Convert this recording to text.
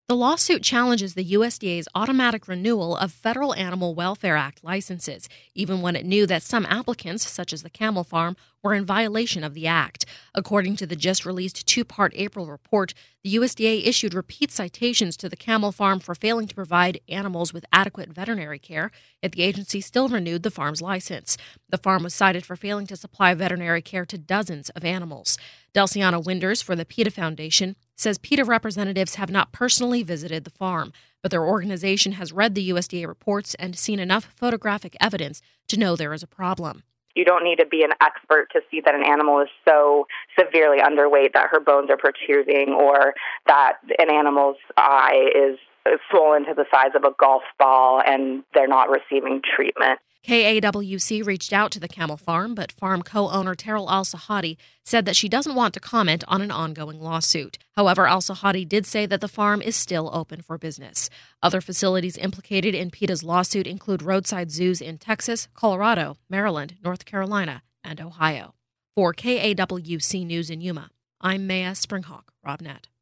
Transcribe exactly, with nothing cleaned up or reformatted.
The lawsuit challenges the U S D A's automatic renewal of Federal Animal Welfare Act licenses, even when it knew that some applicants, such as the Camel Farm, were in violation of the act. According to the just-released two-part April report, the U S D A issued repeat citations to the Camel Farm for failing to provide animals with adequate veterinary care, yet the agency still renewed the farm's license. The farm was cited for failing to supply veterinary care to dozens of animals. Delciana Winders for the PETA Foundation says PETA representatives have not personally visited the farm, but their organization has read the U S D A reports and seen enough photographic evidence to know there is a problem. You don't need to be an expert to see that an animal is so severely underweight that her bones are protruding, or that an animal's eye is swollen to the size of a golf ball and they're not receiving treatment. K A W C reached out to the Camel Farm, but farm co-owner Terrell Al-Sahadi said that she doesn't want to comment on an ongoing lawsuit. However, Al-Sahadi did say that the farm is still open for business. Other facilities implicated in PETA's lawsuit include roadside zoos in Texas, Colorado, Maryland, North Carolina, and Ohio. For K A W C News in Yuma, I'm Maya Springhawk, RobNet.